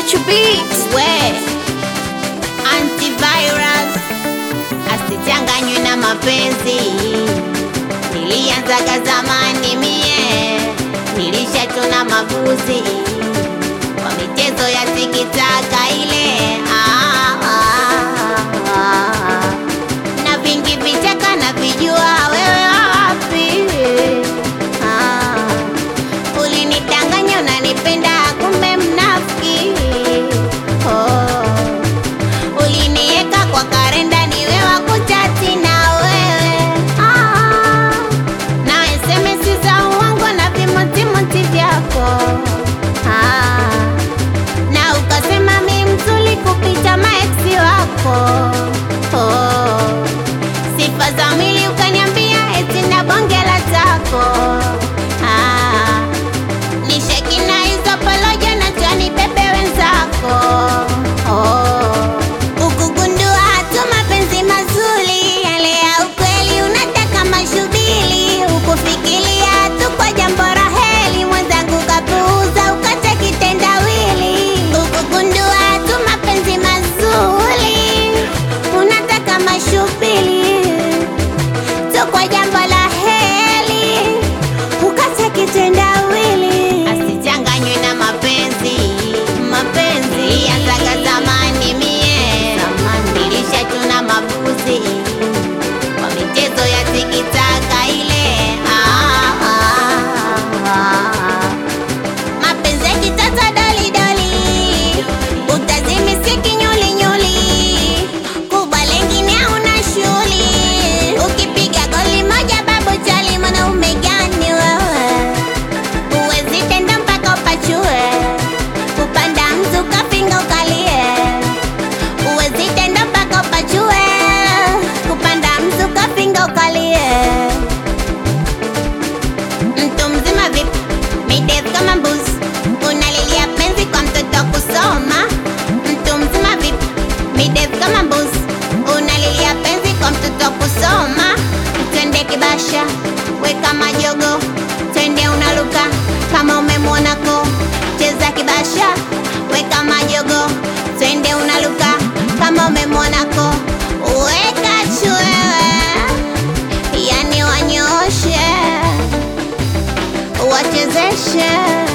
Chuchu Beats, we antivirus asichanganywe na mapenzi. Nilianzaga zamani mie, nilishachona mabuzi kwa michezo ya tikitaka ile na vingi vichaka na vijua wewe wapi. Ulinidanganya unanipenda kumbe mnafiki. Ulinieka kwa karenda niwe wa kuchati na wewe na SMS za uongo na vimotimoti vyako na ukasema mi mzuri kupita maeksi wako. Sifa za mwili ukaniambia eti na bongela zako. Nisheki na hizo poloja na tuani bebe wenzako. Ukugundua hatu mapenzi mazuri yale ya ukweli, unataka mashubili. Ukufikiria hatu kwa jambo raheli, mwenzangu kapuuza ukata kitendawili. Ukugundua hatu mapenzi mazuri, unataka mashubili tu kwa jambo la heli, ukata kitendawili. Asichanganywe na mapenzi. Nilianzaga zamani mie, nilishachuna mabuzi kwa michezo ya tikitaka ile mapenzi ya kitata dolidoli, utazimisiki nyulinyuli, kubwa lengine hauna shuli. Ukipiga goli moja babu chali, mwanaume gani wewe? Uwezi tenda mpaka upachue, kupanda mtu kapinga ukalie. Uwezi tenda mpaka upachue, kupanda mtu kapinga ukalie. Mtu mzima vipi, midevu kama mbuzi, unalilia penzi kwa mtoto kusoma. Mtu mzima vipi, midevu kama mbuzi, unalilia penzi kwa mtoto kusoma. Twende kibasha, we kama jogo, twende unaluka kama umemwonako. Cheza kibasha, we kama jogo, twende unaluka kama umemwonako. Weka chwewe, yani wanyoshe, wachezeshe.